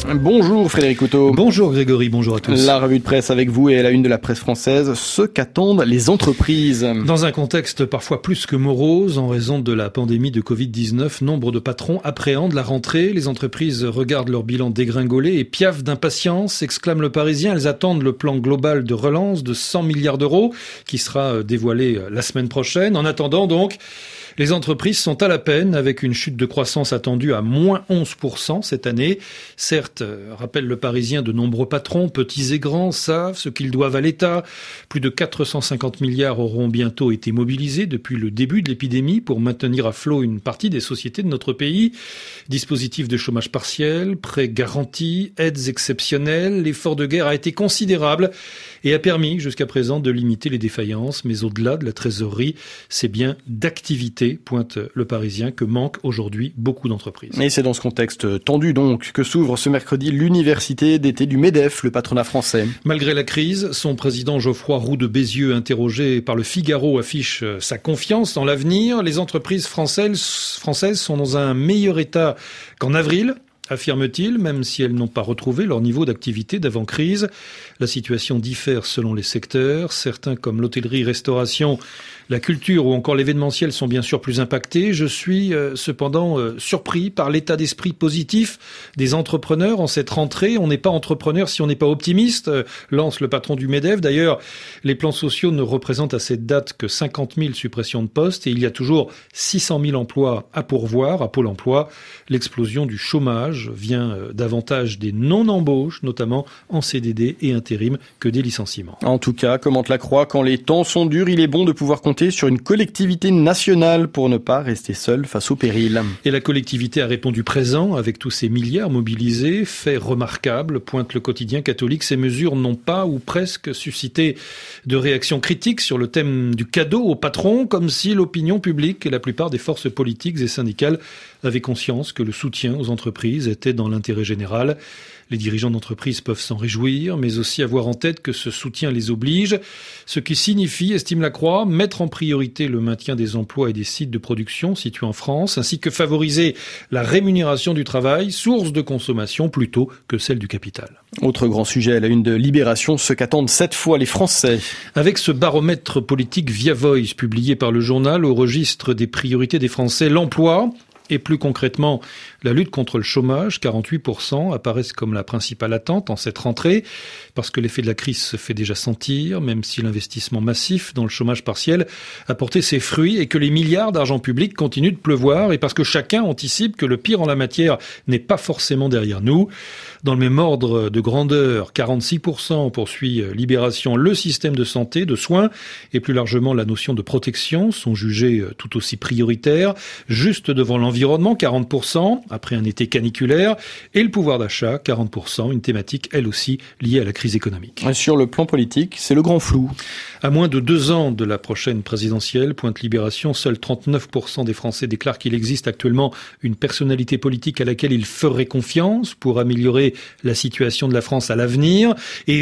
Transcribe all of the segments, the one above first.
Bonjour Frédéric Couteau. Bonjour Grégory, bonjour à tous. La revue de presse avec vous et à la une de la presse française, ce qu'attendent les entreprises. Dans un contexte parfois plus que morose, en raison de la pandémie de Covid-19, nombre de patrons appréhendent la rentrée. Les entreprises regardent leur bilan dégringoler et piaffent d'impatience, exclame le Parisien. Elles attendent le plan global de relance de 100 milliards d'euros qui sera dévoilé la semaine prochaine. En attendant donc, les entreprises sont à la peine avec une chute de croissance attendue à moins 11% cette année. Certes, rappelle le Parisien, de nombreux patrons, petits et grands, savent ce qu'ils doivent à l'État. Plus de 450 milliards auront bientôt été mobilisés depuis le début de l'épidémie pour maintenir à flot une partie des sociétés de notre pays. Dispositifs de chômage partiel, prêts garantis, aides exceptionnelles. L'effort de guerre a été considérable et a permis jusqu'à présent de limiter les défaillances. Mais au-delà de la trésorerie, c'est bien d'activité, pointe le Parisien, que manquent aujourd'hui beaucoup d'entreprises. Et c'est dans ce contexte tendu donc que s'ouvre ce mercredi l'université d'été du MEDEF, le patronat français. Malgré la crise, son président Geoffroy Roux de Bézieux, interrogé par le Figaro, affiche sa confiance dans l'avenir. Les entreprises françaises sont dans un meilleur état qu'en avril, affirme-t-il, même si elles n'ont pas retrouvé leur niveau d'activité d'avant-crise. La situation diffère selon les secteurs. Certains, comme l'hôtellerie-restauration, la culture ou encore l'événementiel, sont bien sûr plus impactés. Je suis cependant surpris par l'état d'esprit positif des entrepreneurs en cette rentrée. On n'est pas entrepreneur si on n'est pas optimiste, lance le patron du MEDEF. D'ailleurs, les plans sociaux ne représentent à cette date que 50 000 suppressions de postes et il y a toujours 600 000 emplois à pourvoir à Pôle emploi. L'explosion du chômage vient davantage des non-embauches, notamment en CDD et intérim, que des licenciements. En tout cas, commente la Croix, quand les temps sont durs, il est bon de pouvoir compter sur une collectivité nationale pour ne pas rester seul face au péril. Et la collectivité a répondu présent avec tous ces milliards mobilisés. Fait remarquable, pointe le quotidien catholique, ces mesures n'ont pas ou presque suscité de réactions critiques sur le thème du cadeau aux patrons, comme si l'opinion publique et la plupart des forces politiques et syndicales avaient conscience que le soutien aux entreprises était dans l'intérêt général. Les dirigeants d'entreprises peuvent s'en réjouir, mais aussi avoir en tête que ce soutien les oblige, ce qui signifie, estime la Croix, mettre en priorité le maintien des emplois et des sites de production situés en France, ainsi que favoriser la rémunération du travail, source de consommation plutôt que celle du capital. Autre grand sujet à la une de Libération, ce qu'attendent cette fois les Français. Avec ce baromètre politique Via Voice publié par le journal au registre des priorités des Français, l'emploi et plus concrètement la lutte contre le chômage, 48% apparaissent comme la principale attente en cette rentrée, parce que l'effet de la crise se fait déjà sentir, même si l'investissement massif dans le chômage partiel a porté ses fruits et que les milliards d'argent public continuent de pleuvoir, et parce que chacun anticipe que le pire en la matière n'est pas forcément derrière nous. Dans le même ordre de grandeur, 46% poursuit Libération, le système de santé, de soins et plus largement la notion de protection sont jugés tout aussi prioritaires, juste devant l'environnement, 40%, après un été caniculaire, et le pouvoir d'achat, 40%, une thématique elle aussi liée à la crise économique. Sur le plan politique, c'est le grand flou. À moins de 2 ans de la prochaine présidentielle, pointe Libération, seuls 39% des Français déclarent qu'il existe actuellement une personnalité politique à laquelle ils feraient confiance pour améliorer la situation de la France à l'avenir, et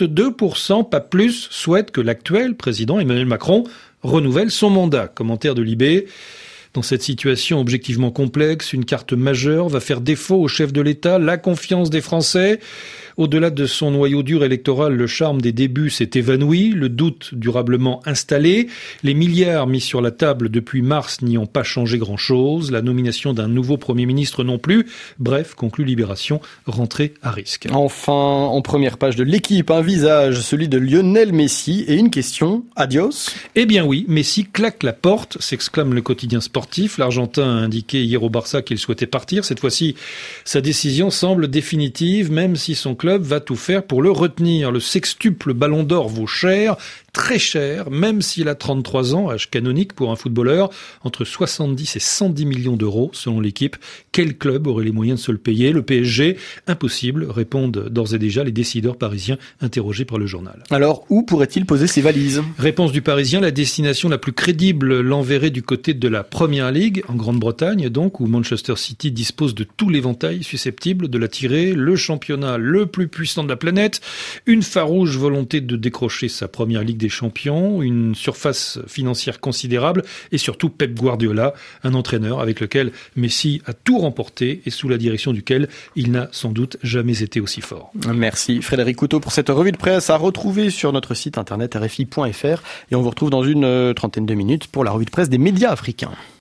22%, pas plus, souhaitent que l'actuel président Emmanuel Macron renouvelle son mandat. Commentaire de Libé. Dans cette situation objectivement complexe, une carte majeure va faire défaut au chef de l'État, la confiance des Français. Au-delà de son noyau dur électoral, le charme des débuts s'est évanoui, le doute durablement installé. Les milliards mis sur la table depuis mars n'y ont pas changé grand-chose. La nomination d'un nouveau Premier ministre non plus. Bref, conclut Libération, rentrée à risque. Enfin, en première page de l'Équipe, un visage, celui de Lionel Messi, et une question, adios ? Eh bien oui, Messi claque la porte, s'exclame le quotidien sportif. L'Argentin a indiqué hier au Barça qu'il souhaitait partir. Cette fois-ci, sa décision semble définitive, même si son club va tout faire pour le retenir. Le sextuple Ballon d'Or vaut cher, très cher, même s'il a 33 ans, âge canonique pour un footballeur, entre 70 et 110 millions d'euros selon l'Équipe. Quel club aurait les moyens de se le payer ? Le PSG ? Impossible, répondent d'ores et déjà les décideurs parisiens interrogés par le journal. Alors, où pourrait-il poser ses valises ? Réponse du Parisien, la destination la plus crédible l'enverrait du côté de la Première Première Ligue, en Grande-Bretagne donc, où Manchester City dispose de tout l'éventail susceptible de l'attirer, le championnat le plus puissant de la planète, une farouche volonté de décrocher sa Première Ligue des Champions, une surface financière considérable et surtout Pep Guardiola, un entraîneur avec lequel Messi a tout remporté et sous la direction duquel il n'a sans doute jamais été aussi fort. Merci Frédéric Couteau pour cette revue de presse à retrouver sur notre site internet rfi.fr et on vous retrouve dans une trentaine de minutes pour la revue de presse des médias africains.